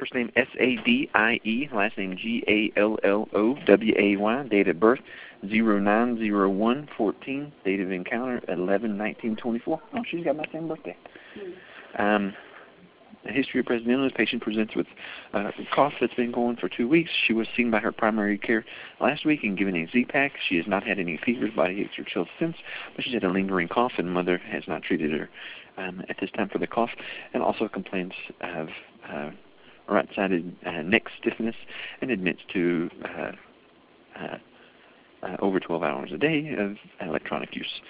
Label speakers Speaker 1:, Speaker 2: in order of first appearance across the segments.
Speaker 1: First name S-A-D-I-E, last name G-A-L-L-O-W-A-Y, date of birth 09/01/14, date of encounter 11/19/24. Oh, she's got my same birthday. A history of present illness. Patient presents with a cough that's been going for 2 weeks. She was seen by her primary care last week and given a Z-Pak. She has not had any fevers, body aches, or chills since, but she's had a lingering cough, and mother has not treated her at this time for the cough, and also complains of right-sided neck stiffness, and admits to over 12 hours a day of electronic use.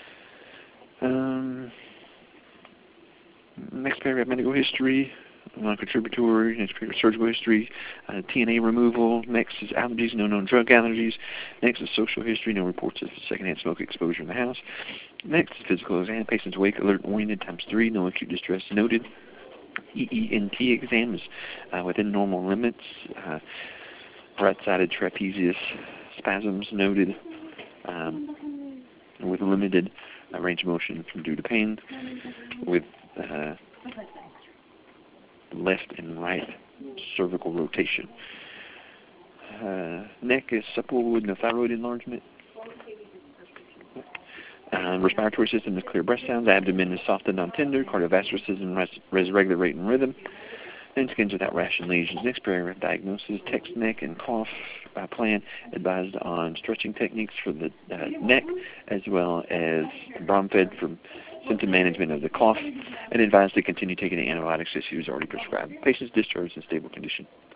Speaker 1: Next paragraph, medical history, non-contributory. Next paragraph, surgical history, TNA removal. Next is allergies, no known drug allergies. Next is social history, no reports of secondhand smoke exposure in the house. Next is physical exam, patient's awake, alert, oriented, ×3, no acute distress noted. EENT exam is within normal limits. Right-sided trapezius spasms noted, with limited range of motion from due to pain, with left and right cervical rotation. Neck is supple with no thyroid enlargement. Respiratory system is clear breath sounds. Abdomen is soft and non-tender. Cardiovascular system is regular rate and rhythm. And skin's without rash and lesions. Next paragraph, diagnosis, text neck and cough plan, advised on stretching techniques for the neck, as well as Bromfed for symptom management of the cough, and advised to continue taking the antibiotics as she was already prescribed. Patient's discharged in stable condition.